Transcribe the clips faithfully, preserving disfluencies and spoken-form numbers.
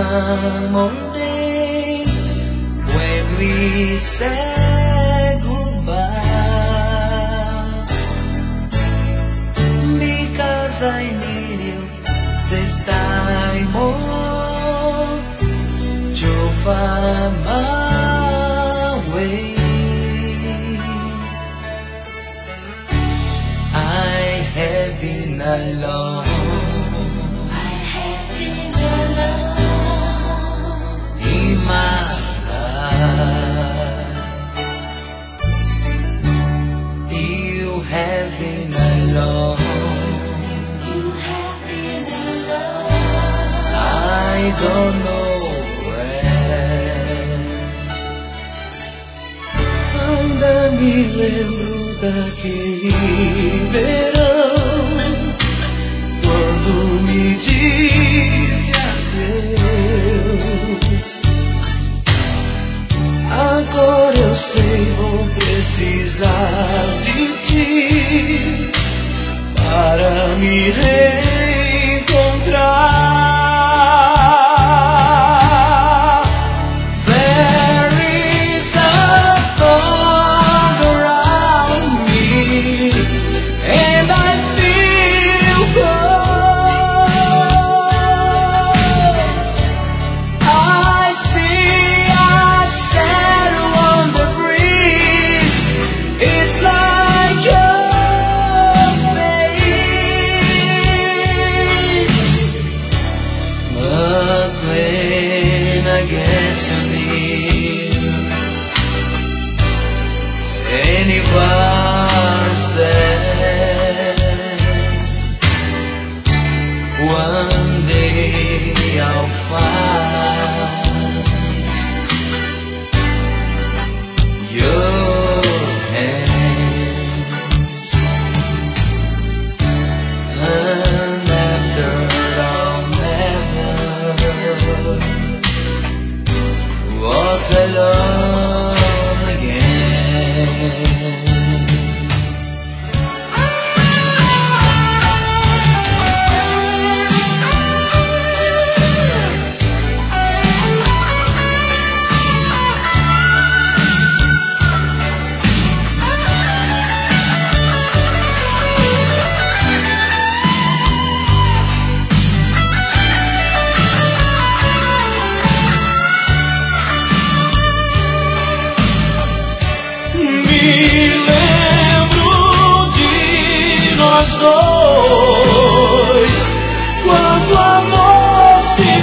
one morning when we said goodbye, because I need you this time more to find my way. I have been alone. My life, you have been alone. You have been alone. I don't know where. Anda me lembro daquele verão, quando me disse adeus. Agora eu sei, vou precisar de ti para me reencontrar. There is a thought around me, and I feel cold. I see a shadow on the breeze. It's like your face. But when I get so near, anyone's there. One day I'll find your hands, and after I'll never walk alone again. Me lembro de nós dois, quanto amor se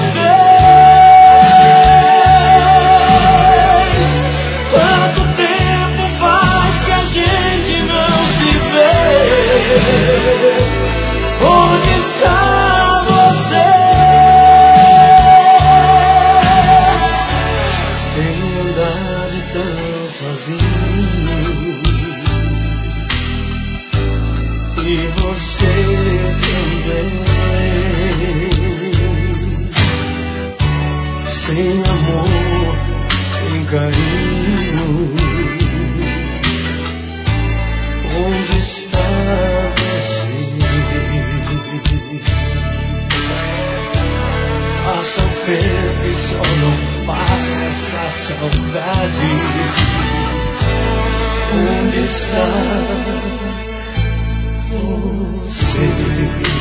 fez. Quanto tempo faz que a gente não se vê? Onde está você? Tenho andado tão sozinho, e você também, sem amor, sem carinho. Onde está você? Passa o tempo e só não passa essa saudade. Onde está você?